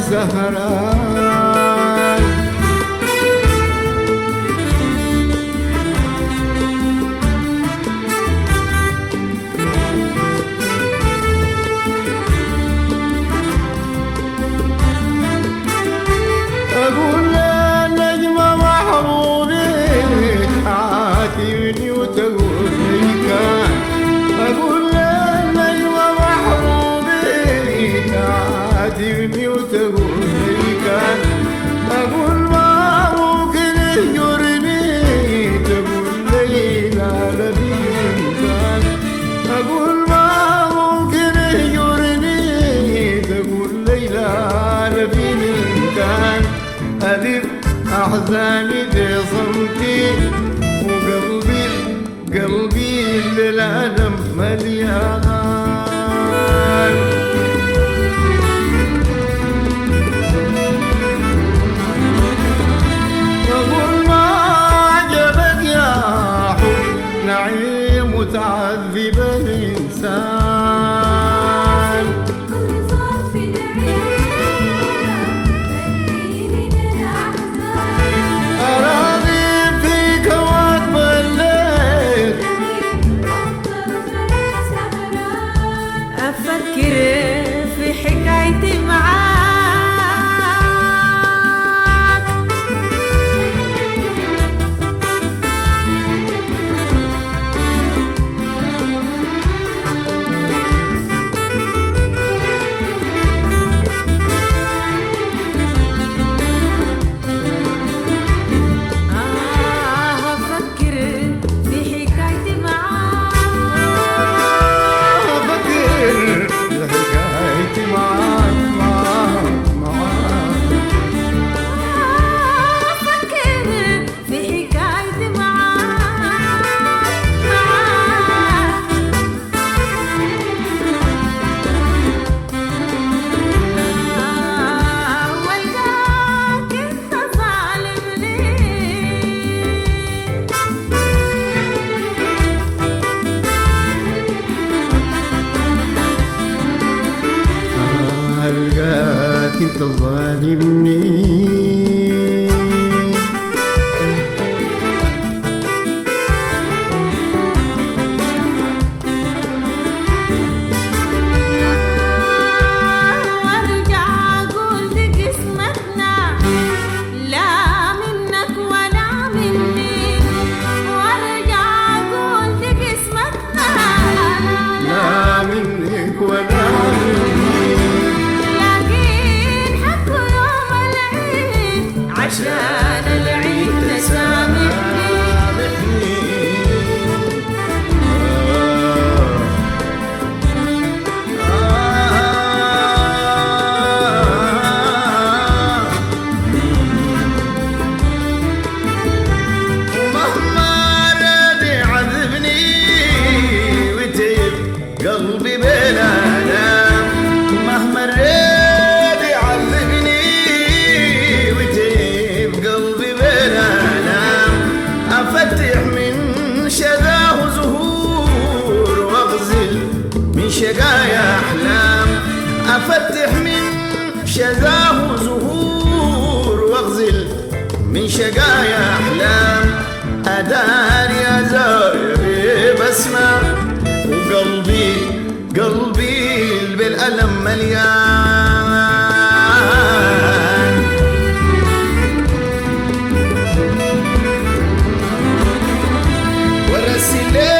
سهران. أقول للنجمة محبوبي عاتبني وتقول لي كان. أقول للنجمة محبوبي عاتبني وتقول لي كان. أقول ما ممكن يهجرني تقول لي لا لبيكان. أقول ما ممكن يهجرني تقول لي لا لبيكان. أذب أحزاني في صمتي وقلبي بالألم مليان. وأقول ما عجبك يا حب نعيم متعذب الإنسان. أفكر في حكايتي معاك. أفكر في حكايتي ألقاك انت ظالمني. وارجع اقول لك اسمتنا لا منك ولا مني. وارجع اقول لك اسمتنا لا منك ولا عشان العيد تسامحني. ومهما راد يعذبني ويتعب قلبي بلا نام. مهما راد يعذبني أفتح من شقاه زهور واغزل من شقايا أحلام. أفتح من شقاه زهور واغزل من شقايا أحلام. أدار يا زايري بسمة وقلبي بالألم مليان. ورسل